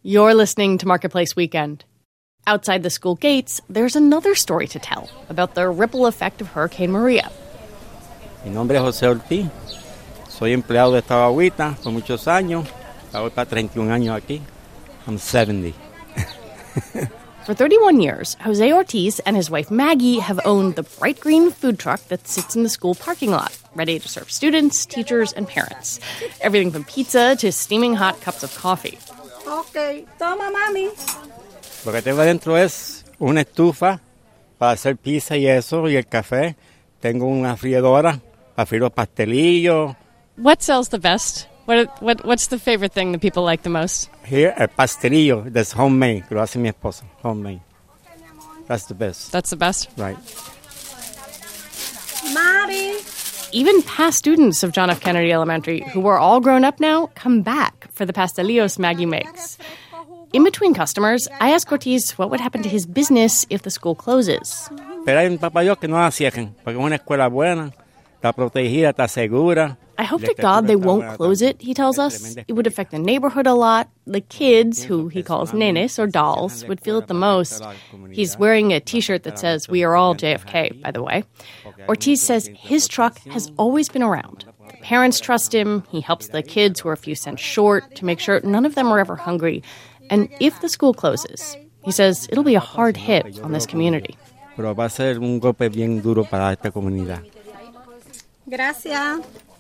You're listening to Marketplace Weekend. Outside the school gates, there's another story to tell about the ripple effect of Hurricane Maria. Mi nombre es José Ortiz. Soy empleado de esta guaguita por muchos años. Voy para 31 años aquí. I'm 70. For 31 years, Jose Ortiz and his wife Maggie have owned the bright green food truck that sits in the school parking lot, ready to serve students, teachers, and parents. Everything from pizza to steaming hot cups of coffee. Okay, toma, mami. Lo que tengo adentro es una estufa para hacer pizza y eso, y el café. Tengo una freidora para freír los pastelillos. What sells the best? What's the favorite thing that people like the most? Here, el pastelillo, that's homemade, que lo hace mi esposa, homemade. That's the best. That's the best? Right. Mari. Even past students of John F. Kennedy Elementary, who are all grown up now, come back for the pastelillos Maggie makes. In between customers, I ask Ortiz what would happen to his business if the school closes. Pero hay un papá Dios que no la cierren, porque es una escuela buena, está protegida, está segura. I hope to God they won't close it, he tells us. It would affect the neighborhood a lot. The kids, who he calls nenes or dolls, would feel it the most. He's wearing a T-shirt that says, "We are all JFK," by the way. Ortiz says his truck has always been around. The parents trust him. He helps the kids who are a few cents short to make sure none of them are ever hungry. And if the school closes, he says it'll be a hard hit on this community. Pero va a ser un golpe bien duro para esta comunidad. Gracias.